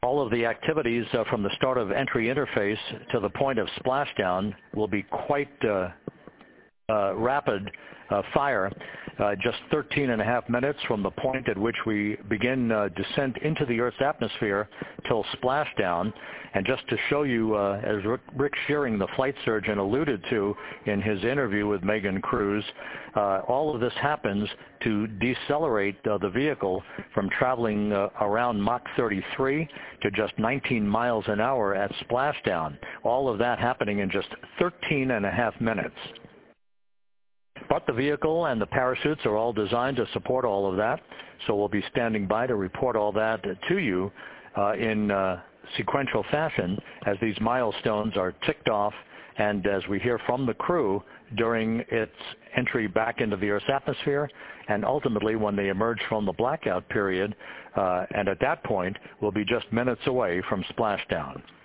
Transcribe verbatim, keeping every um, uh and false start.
All of the activities uh, from the start of entry interface to the point of splashdown will be quite uh, uh, rapid uh, fire. Uh, just thirteen and a half minutes from the point at which we begin uh, descent into the Earth's atmosphere till splashdown. And just to show you, uh, as Rick, Rick Shearing, the flight surgeon, alluded to in his interview with Megan Cruz, uh, all of this happens to decelerate uh, the vehicle from traveling uh, around Mach thirty-three to just nineteen miles an hour at splashdown. All of that happening in just thirteen and a half minutes. But the vehicle and the parachutes are all designed to support all of that, so we'll be standing by to report all that to you uh, in uh, sequential fashion as these milestones are ticked off and as we hear from the crew during its entry back into the Earth's atmosphere and ultimately when they emerge from the blackout period, uh, and at that point we'll be just minutes away from splashdown.